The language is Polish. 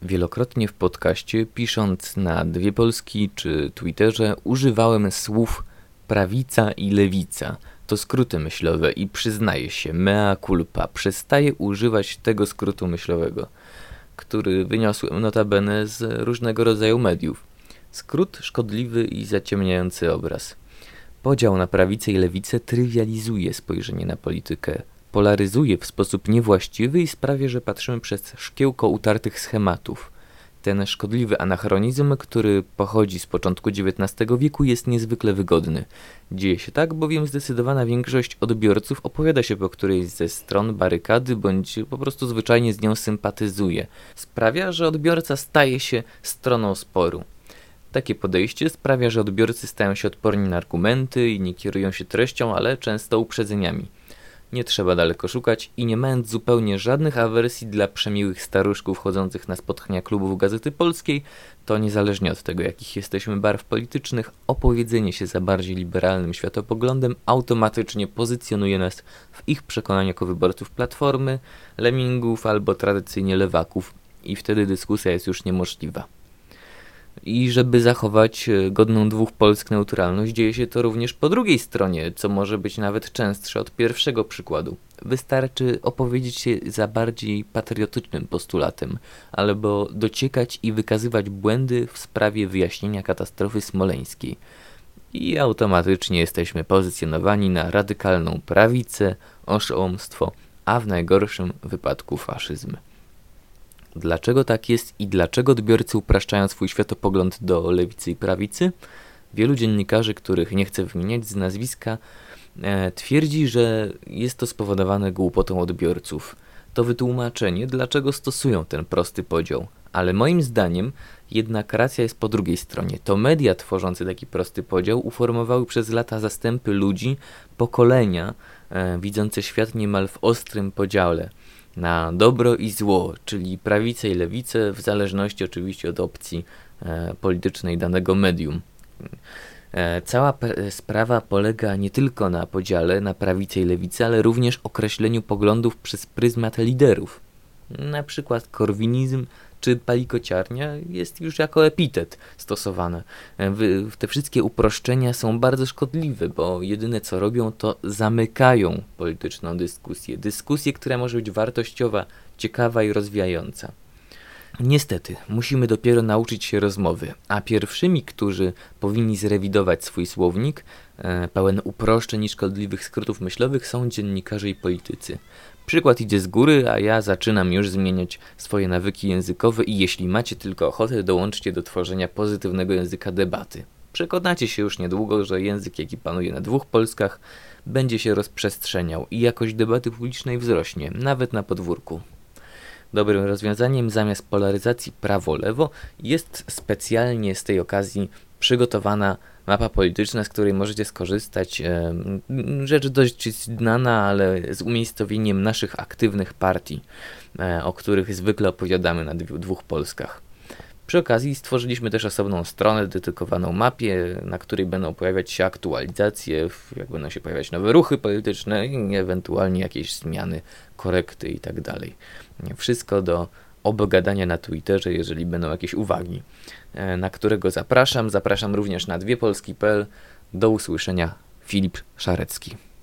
Wielokrotnie w podcaście, pisząc na Dwie Polski czy Twitterze, używałem słów prawica i lewica. To skróty myślowe i przyznaję się, mea culpa, przestaję używać tego skrótu myślowego, który wyniosłem notabene z różnego rodzaju mediów. Skrót szkodliwy i zaciemniający obraz. Podział na prawicę i lewicę trywializuje spojrzenie na politykę, polaryzuje w sposób niewłaściwy i sprawia, że patrzymy przez szkiełko utartych schematów. Ten szkodliwy anachronizm, który pochodzi z początku XIX wieku, jest niezwykle wygodny. Dzieje się tak, bowiem zdecydowana większość odbiorców opowiada się po którejś ze stron barykady, bądź po prostu zwyczajnie z nią sympatyzuje. Sprawia, że odbiorca staje się stroną sporu. Takie podejście sprawia, że odbiorcy stają się odporni na argumenty i nie kierują się treścią, ale często uprzedzeniami. Nie trzeba daleko szukać i nie mając zupełnie żadnych awersji dla przemiłych staruszków chodzących na spotkania klubów Gazety Polskiej, to niezależnie od tego, jakich jesteśmy barw politycznych, opowiedzenie się za bardziej liberalnym światopoglądem automatycznie pozycjonuje nas w ich przekonaniu jako wyborców Platformy, Lemmingów albo tradycyjnie lewaków i wtedy dyskusja jest już niemożliwa. I żeby zachować godną dwóch Polsk neutralność, dzieje się to również po drugiej stronie, co może być nawet częstsze od pierwszego przykładu. Wystarczy opowiedzieć się za bardziej patriotycznym postulatem, albo dociekać i wykazywać błędy w sprawie wyjaśnienia katastrofy smoleńskiej. I automatycznie jesteśmy pozycjonowani na radykalną prawicę, oszołomstwo, a w najgorszym wypadku faszyzm. Dlaczego tak jest i dlaczego odbiorcy upraszczają swój światopogląd do lewicy i prawicy? Wielu dziennikarzy, których nie chcę wymieniać z nazwiska, twierdzi, że jest to spowodowane głupotą odbiorców. To wytłumaczenie, dlaczego stosują ten prosty podział. Ale moim zdaniem jednak racja jest po drugiej stronie. To media tworzące taki prosty podział uformowały przez lata zastępy ludzi, pokolenia widzące świat niemal w ostrym podziale na dobro i zło, czyli prawicę i lewicę, w zależności oczywiście od opcji politycznej danego medium. Cała sprawa polega nie tylko na podziale na prawicę i lewicę, ale również określeniu poglądów przez pryzmat liderów. Na przykład korwinizm czy palikociarnia jest już jako epitet stosowane. Te wszystkie uproszczenia są bardzo szkodliwe, bo jedyne co robią, to zamykają polityczną dyskusję. Dyskusję, która może być wartościowa, ciekawa i rozwijająca. Niestety, musimy dopiero nauczyć się rozmowy, a pierwszymi, którzy powinni zrewidować swój słownik, pełen uproszczeń i szkodliwych skrótów myślowych, są dziennikarze i politycy. Przykład idzie z góry, a ja zaczynam już zmieniać swoje nawyki językowe i jeśli macie tylko ochotę, dołączcie do tworzenia pozytywnego języka debaty. Przekonacie się już niedługo, że język, jaki panuje na dwóch Polskach, będzie się rozprzestrzeniał i jakość debaty publicznej wzrośnie, nawet na podwórku. Dobrym rozwiązaniem zamiast polaryzacji prawo-lewo jest specjalnie z tej okazji przygotowana mapa polityczna, z której możecie skorzystać. Rzecz dość znana, ale z umiejscowieniem naszych aktywnych partii, o których zwykle opowiadamy na dwóch Polskach. Przy okazji stworzyliśmy też osobną stronę dedykowaną mapie, na której będą pojawiać się aktualizacje, jak będą się pojawiać nowe ruchy polityczne i ewentualnie jakieś zmiany, korekty itd. Wszystko do obgadania na Twitterze, jeżeli będą jakieś uwagi, na którego zapraszam. Zapraszam również na dwiepolski.pl. Do usłyszenia. Filip Szarecki.